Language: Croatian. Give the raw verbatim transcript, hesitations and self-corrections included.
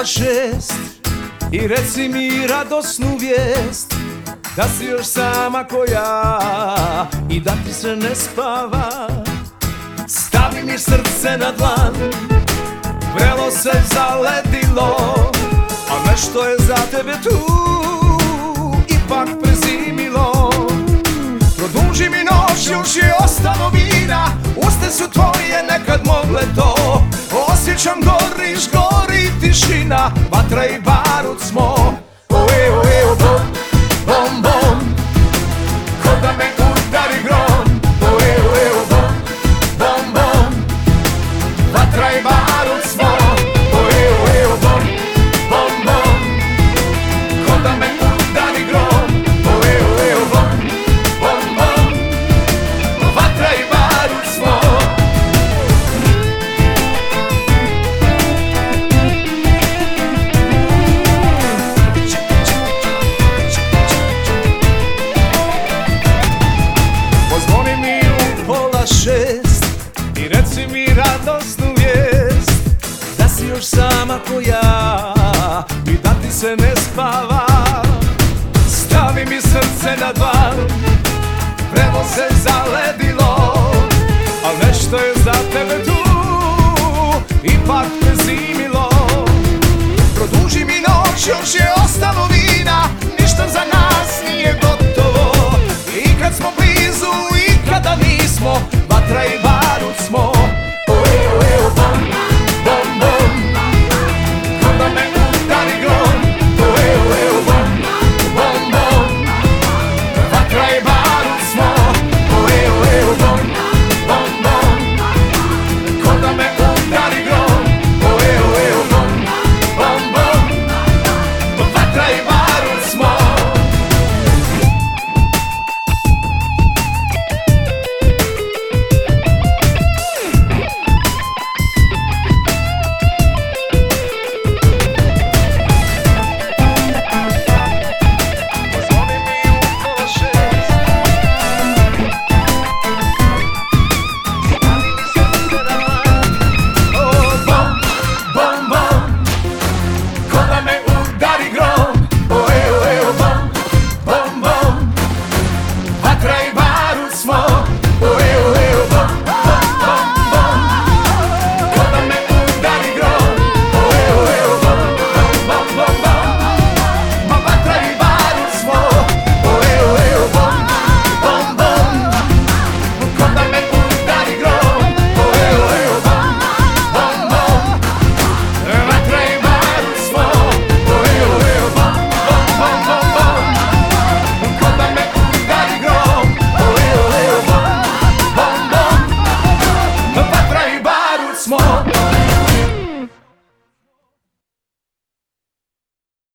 pola šest i reci mi radosnu vijest da si još sama ko ja i da ti se ne spava. Stavi mi srce na dlan, vrelo se zaledilo, a nešto je za tebe tu ipak prezimilo. Produži mi noć, još je ostalo vina, uste su tvoje nekad mogle to. Osjećam goriš, gori tišina, vatra i barut smo. Oe, oe, o, bom, bom, bom, ko da me udari grom. Oe, oe, o, bom, bom, bom, vatra i barut smo. Oe, oe, o, bom, bom, bom, ko da me udari grom. Oe, oe, o, bom, bom, bom, vatra i barut smo. Pozvoni mi u pola šest i reci mi radosnu vijest da si još sama ko ja i da ti se ne spava. Stavi mi srce na dlan, vrelo se zaledilo, al nešto je za tebe tu ipak prezimilo. Produži mi noć, još je ostalo vina, ništa za nas nije gotovo. I kad smo blizu i kada nismo, vatra i barut smo. Oe, oe, o, bom, bom, bom, ko da me udari grom. Oe, oe, o, bom, bom, bom, vatra i barut smo. Oe, oe, o, bom, bom, bom, ko da me udari grom. Oe, oe, o, bom, bom, bom, vatra i barut smo. Vatra i barut.